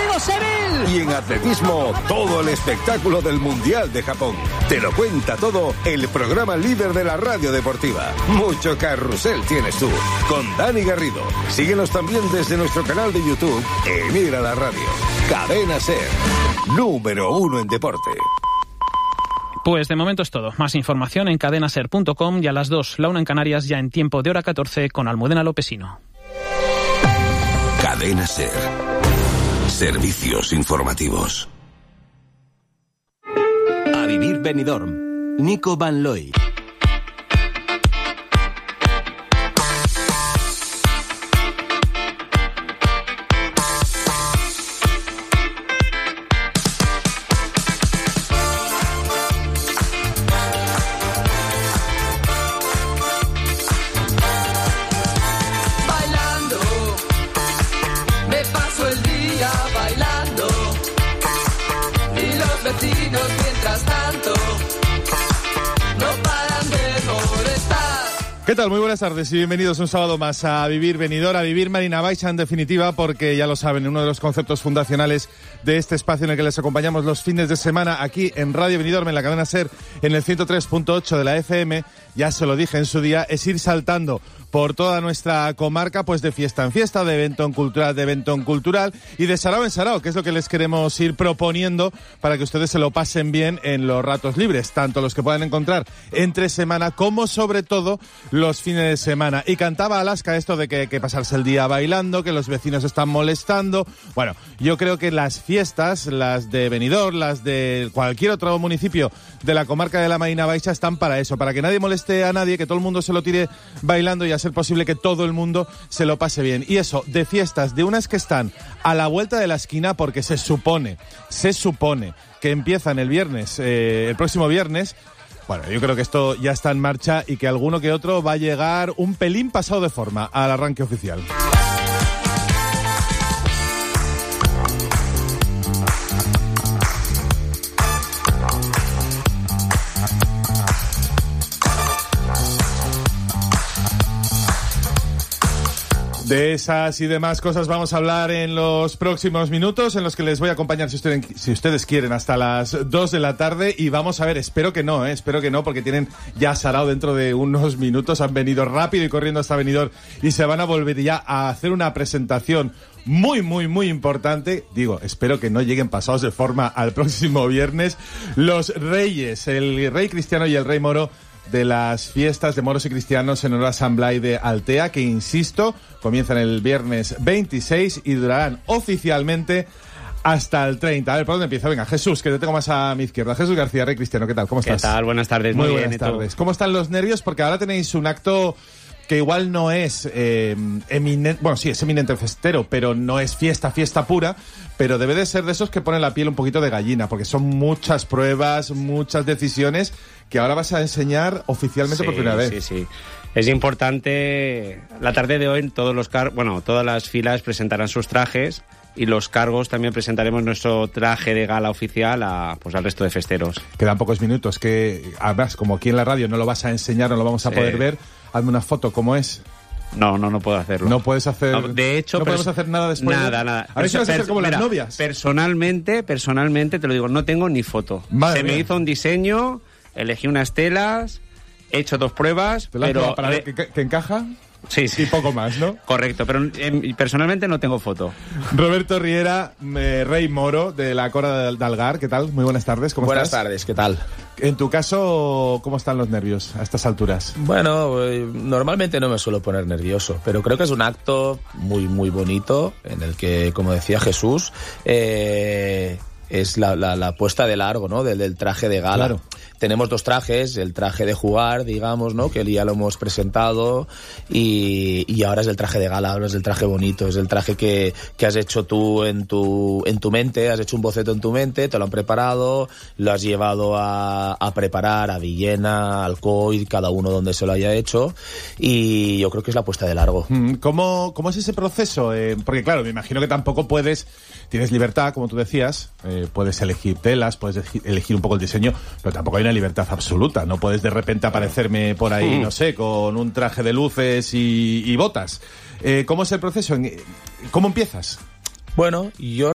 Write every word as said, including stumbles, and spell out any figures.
Unido Seville. Y en atletismo, todo el espectáculo del Mundial de Japón. Te lo cuenta todo el programa líder de la radio deportiva. Mucho carrusel tienes tú, con Dani Garrido. Síguenos también desde nuestro canal de YouTube, Emira la Radio. Cadena SER, número uno en deporte. Pues de momento es todo. Más información en cadena ser punto com y a las dos, la una en Canarias, ya en tiempo de hora catorce con Almudena Lopesino. Cadena SER. Servicios informativos. A vivir Benidorm. Nico Van Looy. ¿Qué tal? Muy buenas tardes y bienvenidos un sábado más a Vivir Benidorm, a Vivir Marina Baixa en definitiva, porque ya lo saben, uno de los conceptos fundacionales de este espacio en el que les acompañamos los fines de semana aquí en Radio Benidorm, en la cadena SER, en el ciento tres punto ocho de la F M, ya se lo dije en su día, es ir saltando por toda nuestra comarca, pues de fiesta en fiesta, de evento en cultural, de evento en cultural y de sarao en sarao, que es lo que les queremos ir proponiendo para que ustedes se lo pasen bien en los ratos libres, tanto los que puedan encontrar entre semana como sobre todo los fines de semana. Y cantaba Alaska esto de que hay que pasarse el día bailando, que los vecinos están molestando. Bueno, yo creo que las fiestas, las de Benidorm, las de cualquier otro municipio de la comarca de la Marina Baixa están para eso, para que nadie moleste a nadie, que todo el mundo se lo tire bailando y a ser posible que todo el mundo se lo pase bien. Y eso, de fiestas, de unas que están a la vuelta de la esquina, porque se supone, se supone que empiezan el viernes, eh, el próximo viernes. Bueno, yo creo que esto ya está en marcha y que alguno que otro va a llegar un pelín pasado de forma al arranque oficial. De esas y demás cosas vamos a hablar en los próximos minutos, en los que les voy a acompañar, si ustedes, si ustedes quieren, hasta las dos de la tarde. Y vamos a ver, espero que no, ¿eh? espero que no, porque tienen ya sarao dentro de unos minutos. Han venido rápido y corriendo hasta Benidorm y se van a volver ya a hacer una presentación muy, muy, muy importante. Digo, espero que no lleguen pasados de forma al próximo viernes. Los reyes, el rey cristiano y el rey moro de las fiestas de moros y cristianos en honor a San Blai de Altea, que, insisto, comienzan el viernes veintiséis y durarán oficialmente hasta el treinta. A ver, ¿por dónde empiezo? Venga, Jesús, que te tengo más a mi izquierda. Jesús García, rey cristiano, ¿qué tal? ¿Cómo estás? ¿Qué tal? Buenas tardes. Muy, muy buenas bien, tardes. ¿Cómo están los nervios? Porque ahora tenéis un acto que igual no es eh, eminente, bueno, sí, es eminente festero, pero no es fiesta, fiesta pura, pero debe de ser de esos que ponen la piel un poquito de gallina, porque son muchas pruebas, muchas decisiones que ahora vas a enseñar oficialmente sí, por primera vez. Sí, sí. Es importante, la tarde de hoy, todos los car- bueno, todas las filas presentarán sus trajes y los cargos también presentaremos nuestro traje de gala oficial a, pues, al resto de festeros. Quedan pocos minutos, que además, como aquí en la radio no lo vas a enseñar, no lo vamos a sí. poder ver, hazme una foto, ¿cómo es? No, no, no puedo hacerlo. No puedes hacer... No, de hecho... No podemos hacer nada después. Nada, nada. A ver si vas a hacer como mira, las novias. Personalmente, personalmente, te lo digo, no tengo ni foto. Madre Se mía. me hizo un diseño, elegí unas telas, he hecho dos pruebas, ¿Te la has pero... probado para ver que, que encaja? Sí, sí. Y poco más, ¿no? Correcto, pero eh, personalmente no tengo foto. Roberto Riera, eh, rey moro de la Cora de Algar, ¿qué tal? Muy buenas tardes, ¿cómo Buenas estás? tardes, ¿qué tal? En tu caso, ¿cómo están los nervios a estas alturas? Bueno, eh, normalmente no me suelo poner nervioso, pero creo que es un acto muy, muy bonito en el que, como decía Jesús, eh, es la, la, la puesta de largo, ¿no? Del, del traje de gala. Claro. Tenemos dos trajes, el traje de jugar, digamos, ¿no? Que ya lo hemos presentado y, y ahora es el traje de gala, ahora es el traje bonito, es el traje que, que has hecho tú en tu, en tu mente, has hecho un boceto en tu mente, te lo han preparado, lo has llevado a, a preparar a Villena, Alcoy, cada uno donde se lo haya hecho, y yo creo que es la puesta de largo. ¿Cómo, cómo es ese proceso? Eh, porque claro, me imagino que tampoco puedes, tienes libertad, como tú decías, eh, puedes elegir telas, puedes elegir un poco el diseño, pero tampoco hay una libertad absoluta. No puedes de repente aparecerme por ahí, no sé, con un traje de luces y, y botas. Eh, ¿Cómo es el proceso? ¿Cómo empiezas? Bueno, yo